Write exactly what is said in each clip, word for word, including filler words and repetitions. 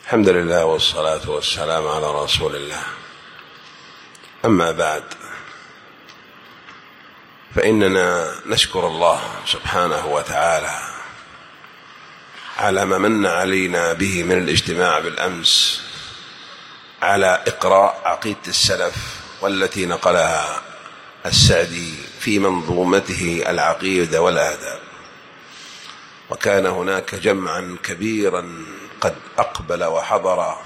الحمد لله والصلاة والسلام على رسول الله. أما بعد، فإننا نشكر الله سبحانه وتعالى على ما من علينا به من الاجتماع بالأمس على إقراء عقيدة السلف، والتي نقلها السعدي في منظومته العقيدة والآداب. وكان هناك جمعا كبيرا قد أقبل وحضر،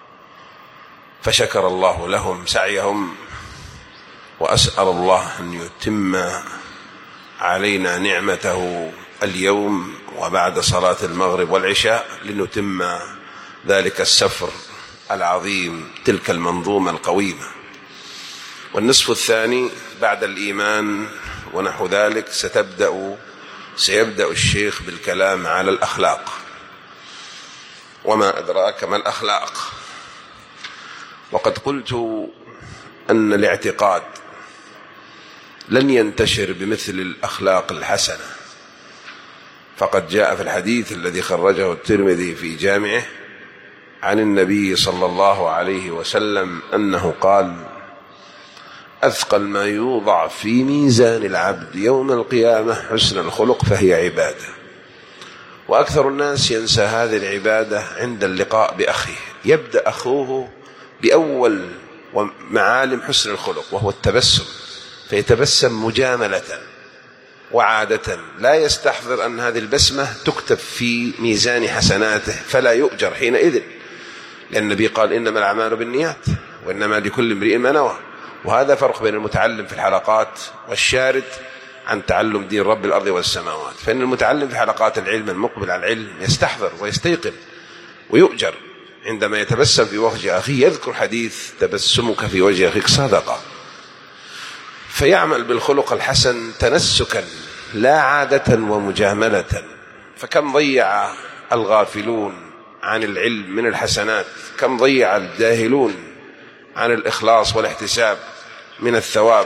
فشكر الله لهم سعيهم، وأسأل الله أن يتم علينا نعمته اليوم وبعد صلاة المغرب والعشاء لنتم ذلك السفر العظيم، تلك المنظومة القويمة. والنصف الثاني بعد الإيمان ونحو ذلك ستبدأ سيبدأ الشيخ بالكلام على الأخلاق. وما أدراك ما الأخلاق؟ وقد قلت أن الاعتقاد لن ينتشر بمثل الأخلاق الحسنة، فقد جاء في الحديث الذي خرجه الترمذي في جامعه عن النبي صلى الله عليه وسلم أنه قال: أثقل ما يوضع في ميزان العبد يوم القيامة حسن الخلق، فهي عبادة. وأكثر الناس ينسى هذه العبادة عند اللقاء بأخيه، يبدأ أخوه بأول معالم حسن الخلق وهو التبسم، فيتبسم مجاملة وعادة، لا يستحضر أن هذه البسمة تكتب في ميزان حسناته فلا يؤجر حينئذ، لأن النبي قال: إنما الأعمال بالنيات وإنما لكل امرئ ما نوى. وهذا فرق بين المتعلم في الحلقات والشارد عن تعلم دين رب الأرض والسماوات. فإن المتعلم في حلقات العلم المقبل على العلم يستحضر ويستيقن ويؤجر عندما يتبسم في وجه أخيه، يذكر حديث تبسمك في وجه أخيك صدقة، فيعمل بالخلق الحسن تنسكا لا عادة ومجاملة. فكم ضيع الغافلون عن العلم من الحسنات، كم ضيع الجاهلون عن الإخلاص والاحتساب من الثواب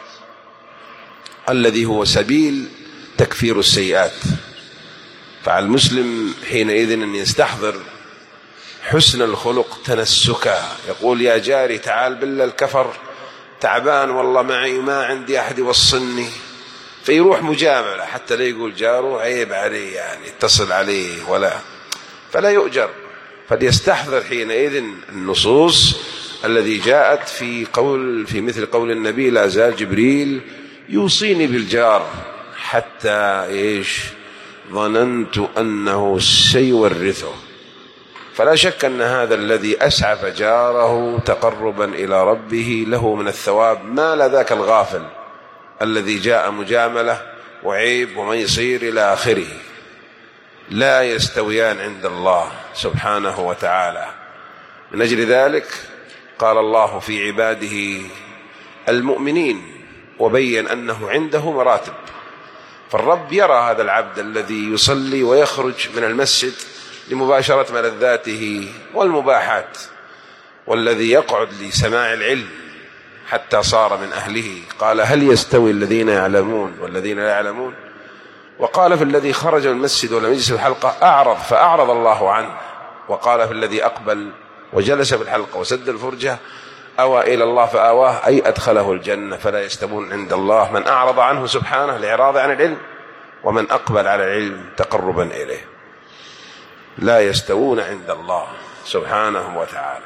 الذي هو سبيل تكفير السيئات. فعلى المسلم حينئذ أن يستحضر حسن الخلق تنسكا، يقول: يا جاري تعال بالله الكفر تعبان والله معي ما عندي أحد يوصلني، فيروح مجاملة حتى لا يقول جاره عيب عليه، يعني اتصل عليه ولا، فلا يؤجر. فليستحضر حينئذ النصوص الذي جاءت في قول في مثل قول النبي: لا زال جبريل يوصيني بالجار حتى إيش ظننت أنه سيورثه. فلا شك أن هذا الذي أسعف جاره تقربا إلى ربه له من الثواب ما لذاك الغافل الذي جاء مجاملة وعيب وما يصير إلى آخره. لا يستويان عند الله سبحانه وتعالى. من أجل ذلك قال الله في عباده المؤمنين وبين أنه عنده مراتب. فالرب يرى هذا العبد الذي يصلي ويخرج من المسجد لمباشرة ملذاته والمباحات، والذي يقعد لسماع العلم حتى صار من أهله. قال: هل يستوي الذين يعلمون والذين لا يعلمون؟ وقال في الذي خرج من المسجد ولم يجلس في الحلقة أعرض فأعرض الله عنه. وقال في الذي أقبل وجلس في الحلقة وسد الفرجة أوى إلى الله فآواه، أي أدخله الجنة. فلا يستوون عند الله من أعرض عنه سبحانه الإعراض عن العلم، ومن أقبل على العلم تقربا إليه. لا يستوون عند الله سبحانه وتعالى.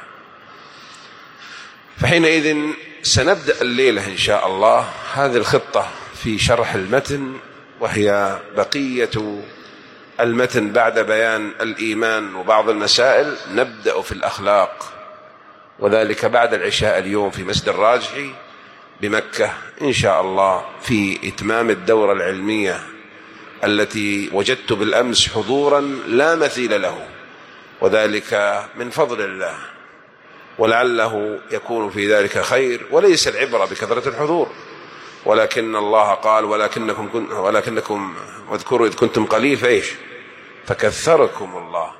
فحينئذ سنبدأ الليلة إن شاء الله هذه الخطة في شرح المتن، وهي بقية المتن بعد بيان الإيمان وبعض المسائل. نبدأ في الأخلاق، وذلك بعد العشاء اليوم في مسجد الراجحي بمكة إن شاء الله، في إتمام الدورة العلمية التي وجدت بالأمس حضورا لا مثيل له، وذلك من فضل الله، ولعله يكون في ذلك خير. وليس العبرة بكثرة الحضور، ولكن الله قال: ولكنكم كن ولكنكم واذكروا إذ كنتم قليل فإيش فكثركم الله.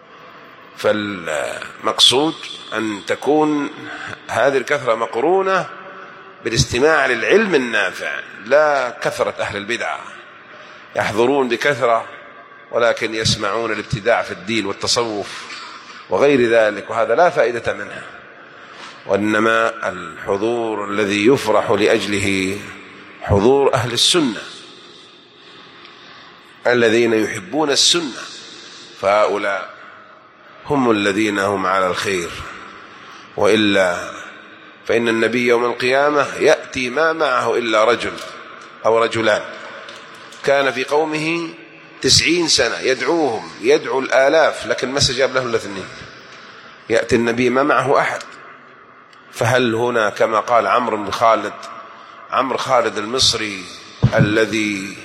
فالمقصود أن تكون هذه الكثرة مقرونة بالاستماع للعلم النافع، لا كثرة أهل البدعة يحضرون بكثرة ولكن يسمعون الابتداع في الدين والتصوف وغير ذلك، وهذا لا فائدة منه. وإنما الحضور الذي يفرح لأجله حضور أهل السنة الذين يحبون السنة، فهؤلاء هم الذين هم على الخير. وإلا فإن النبي يوم القيامة يأتي ما معه إلا رجل أو رجلان، كان في قومه تسعين سنة يدعوهم، يدعو الآلاف، لكن ما استجاب له إلا اثنين. يأتي النبي ما معه أحد. فهل هنا كما قال عمرو بن خالد عمرو خالد المصري الذي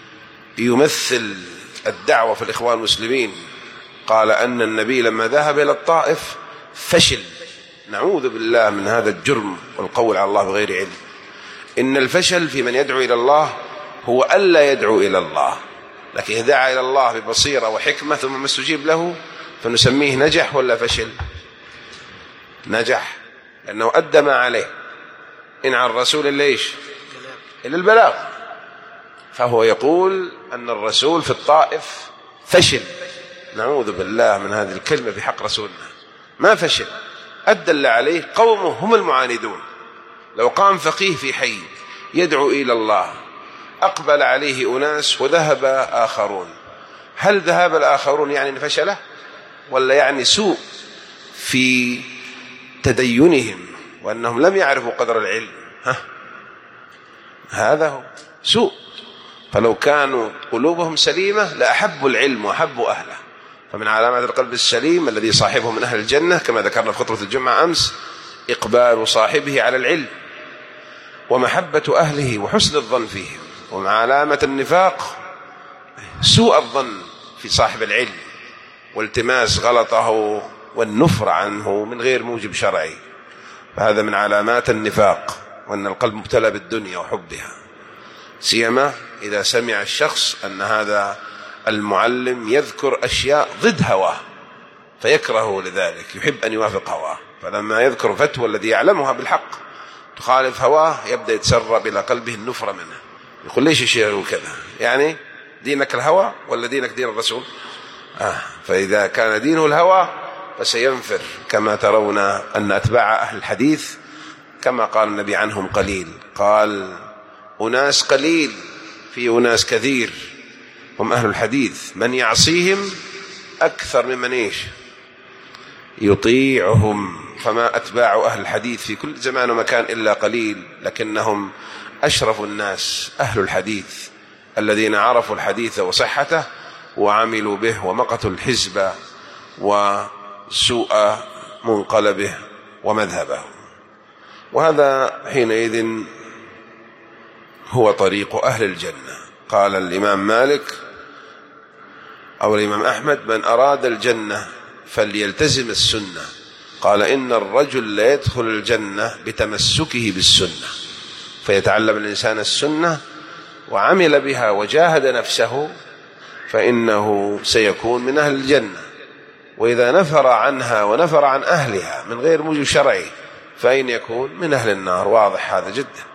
يمثل الدعوة في الإخوان المسلمين، قال أن النبي لما ذهب إلى الطائف فشل. نعوذ بالله من هذا الجرم والقول على الله بغير علم. إن الفشل في من يدعو إلى الله هو ألا يدعو إلى الله، لكن إذا دعا إلى الله ببصيرة وحكمة ثم ما استجيب له فنسميه نجح ولا فشل؟ نجح، لأنه أدى ما عليه. إن عن الرسول إلا إيش؟ إلا البلاغ. فهو يقول أن الرسول في الطائف فشل. نعوذ بالله من هذه الكلمة في حق رسولنا. ما فشل، أدى اللي عليه، قومه هم المعاندون. لو قام فقيه في حي يدعو إلى الله، أقبل عليه أناس وذهب آخرون، هل ذهب الآخرون يعني فشله ولا يعني سوء في تدينهم وأنهم لم يعرفوا قدر العلم؟ ها؟ هذا هو سوء. فلو كانوا قلوبهم سليمة لأحبوا العلم وأحبوا أهله. فمن علامات القلب السليم الذي صاحبه من أهل الجنة كما ذكرنا في خطبة الجمعة أمس إقبال صاحبه على العلم ومحبة أهله وحسن الظن فيهم. ومن علامة النفاق سوء الظن في صاحب العلم والتماس غلطه والنفر عنه من غير موجب شرعي، فهذا من علامات النفاق، وأن القلب مبتلى بالدنيا وحبها، سيما إذا سمع الشخص أن هذا المعلم يذكر أشياء ضد هواه فيكره لذلك، يحب أن يوافق هواه، فلما يذكر فتوى الذي يعلمها بالحق تخالف هواه يبدأ يتسرب إلى قلبه النفرة منه، يقول ليش الشيء يقول كذا؟ يعني دينك الهوى ولا دينك دين الرسول؟ آه فإذا كان دينه الهوى فسينفر، كما ترون أن أتباع أهل الحديث كما قال النبي عنهم قليل، قال أناس قليل في أناس كثير هم أهل الحديث، من يعصيهم أكثر ممن إيش يطيعهم. فما أتباع أهل الحديث في كل زمان ومكان إلا قليل، لكنهم أشرف الناس أهل الحديث الذين عرفوا الحديث وصحته وعملوا به ومقتوا الحزب وسوء منقلبه ومذهبه. وهذا حينئذ هو طريق أهل الجنة. قال الإمام مالك أو الإمام أحمد: من أراد الجنة فليلتزم السنة. قال: إن الرجل لا يدخل الجنة بتمسكه بالسنة، فيتعلم الإنسان السنة وعمل بها وجاهد نفسه فإنه سيكون من أهل الجنة. وإذا نفر عنها ونفر عن أهلها من غير موجب شرعي فإن يكون من أهل النار. واضح هذا جدا.